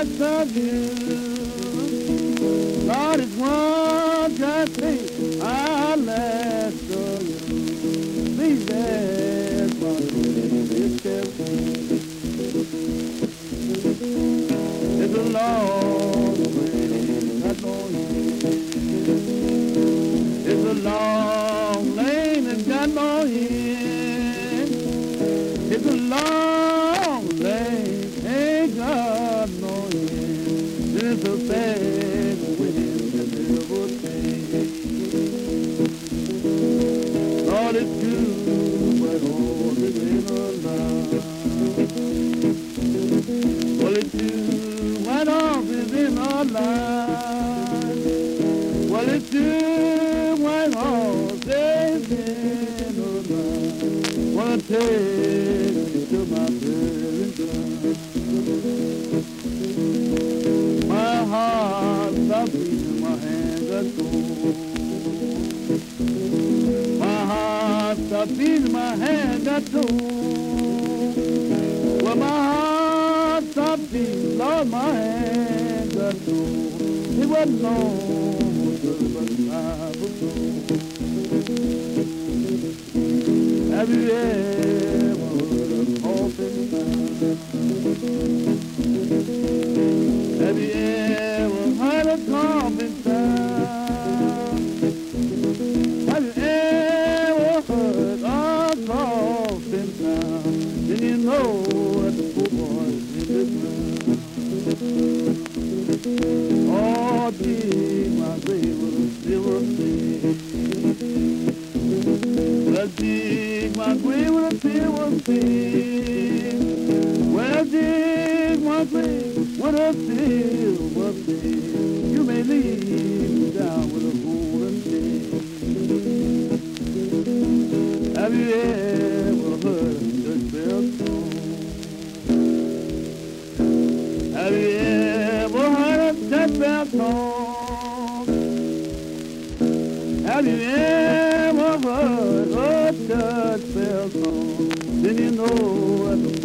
much of you. Lord, it's one just thing I'll ask of you. Please ask my greatest help. It's a long way, I know you. It's a long lane and got no end. It's a long lane, ain't got no end. It's a bad wind that never change. Lord, it's true, but all is in a lie. Well, it's true, but all is in a lie. Well, it's true, but all is in a lie. Wanna take me to my parents' side. My heart stopped beating, my hands are cold. My heart stopped beating, my hands are cold. Well, my heart stopped beating, Lord, my hands are cold. It wasn't long, but I was told. Have you ever heard a coffin sound? Have you ever heard a coffin sound? Have you ever heard a coffin sound? Then you know that the poor boy is in the ground. Oh, dig my grave with a silver spade. Well, dig my grave with a silver spade. Well, dig my grave with a silver spade. You may leave me down with a golden chain. Have you ever heard a church bell song? Have you ever heard a church bell song? Have you ever heard a church bell song? Then you know that the